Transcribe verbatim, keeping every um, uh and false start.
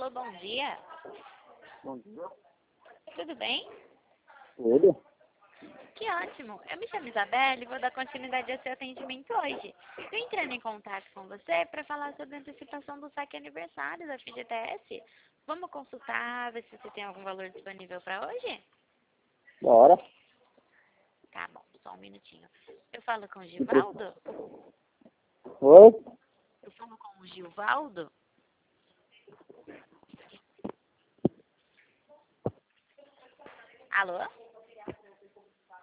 Alô, bom dia. Bom dia. Tudo bem? Tudo? Que ótimo. Eu me chamo Isabelle e vou dar continuidade ao seu atendimento hoje. Estou entrando em contato com você para falar sobre a antecipação do saque aniversário da F G T S. Vamos consultar, ver se você tem algum valor disponível para hoje? Bora. Tá bom, só um minutinho. Eu falo com o Givaldo? Oi? Eu falo com o Givaldo? Alô?